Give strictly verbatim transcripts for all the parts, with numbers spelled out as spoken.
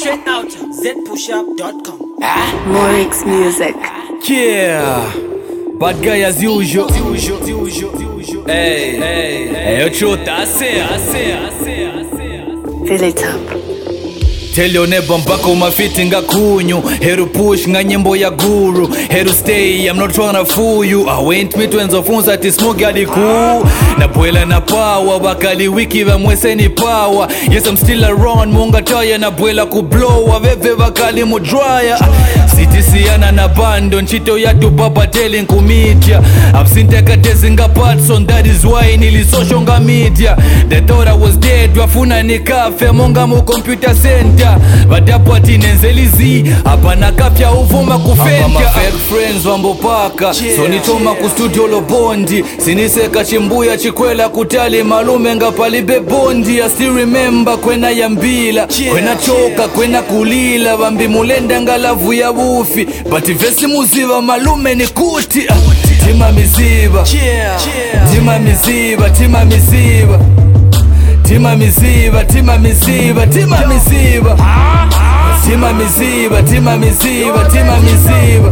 Straight out z push up dot com. Morix Music. Yeah, bad guy as usual. Hey, hey, hey, yo truth, I say, I say, I say, I say. Fill it up. Tell your neighbor mpaka mafiti nga kunyu. Heru push nga nyimbo ya guru. Heru stay, I'm not tryna fool you. I went me twenzo funza ti smoke adi cool. Na bwela na power, bakali wiki va mwese ni power. Yes, I'm still around, munga taya na bwela kublowa. Veve bakali mu dryer. City siyana na bando, nchito ya tu baba telling kumedia. I've seen tekatezi nga Patson, that is why nili social nga media. They thought I was dead, wafuna ni kafe, munga mu computer center. Vadapo atinenzelizi hapa na kapya uvuma kufenja. Hapa ma fake friends wambo paka, so nitoma ku studio lo bondi. Siniseka chimbuya chikwela kutali malume nga palibe bondi. I still remember kwena yambila, kwena choka, kwena kulila. Vambi mulenda nga lavu ya bufi, but vesi muziva malume ni kuti. Tima miziva, tima miziva, tima miziva. Tima miziva, tima miziva, tima miziva. Tima miziva, tima miziva, tima miziva.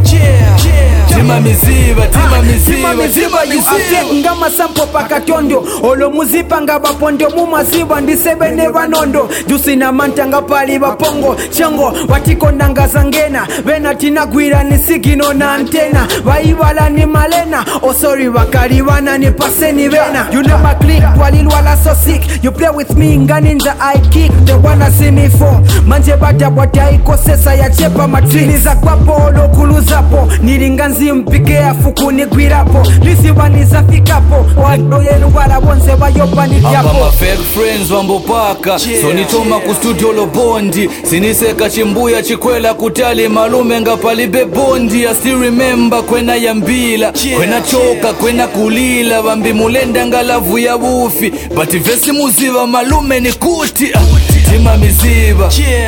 Tima miziva, tima miziva, tima miziva. Ngama sampo pakatondo olo muzipa nga bapondo mumaziva ndisebene banondo jusi na mantanga pali bapongo chango watiko nanga zangena bena tinagwira ni sigino na antena baibala ni malena oh sorry wakali wana ni paseni bena you know my click walilwala so sick you play with me nganinja I kick they wanna see me fall manje bata bata iko sesa ya chepa matrix za kwapo olo kuluzapo nilinganzi mpike afuku ni gwirapo lisi waniza fikapo wado yenu wala bonze bayopa ni diapo. Hapa ma fake friends wambo paka, so nitoma ku studio lo bondi. Siniseka chimbuya chikwela kutali malume nga palibe bondi. I still remember kwena yambila, kwena choka, kwena kulila. Vambi mulenda nga lavu ya bufi, but vesi muziva malume ni kuti. Tima miziva,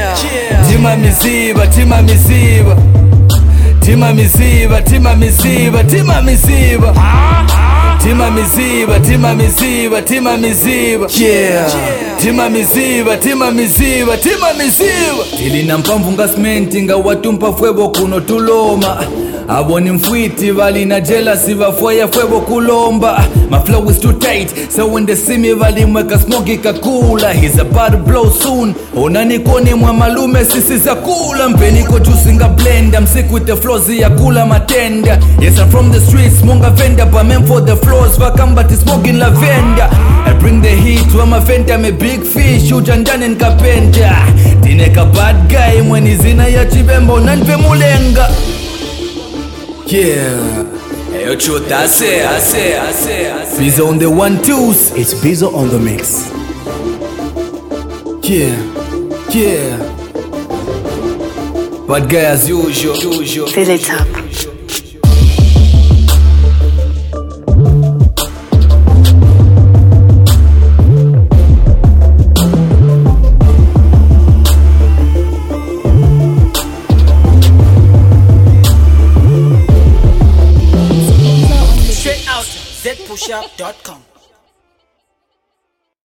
tima miziva, tima miziva. Tima miziva, tima miziva, tima miziva. Tima miziva, tima miziva, tima miziva. Yeah. Tima miziva, tima miziva, tima miziva. Tilina mpamvu nga smenti nga watumpa fwebo kuno tuloma. Aboni mfwiti vali na jealousy vafoya fwebo kulomba. My flow is too tight, so when they see me vali mweka smoky kakula. He's about to blow soon. Onani koni mwa malume sisi za kula. Mpeniko juice nga blend, I'm sick with the flows ya kula matenda. Yes, I'm from the streets, munga venda, but meant for the floors. Vakambati smoking lavender. I bring the heat, where my fenta me big fish. Ujandani nkapenda. Dineka bad guy, mweni zina ya chibembo nanpe mulenga. Yeah, hey, yo truth, I say, I say, I say, I say. Bizzo on the one twos. It's Bizzo on the mix. Yeah, yeah. Bad guy as usual, usual. Fill it up. Straight out z push up dot com.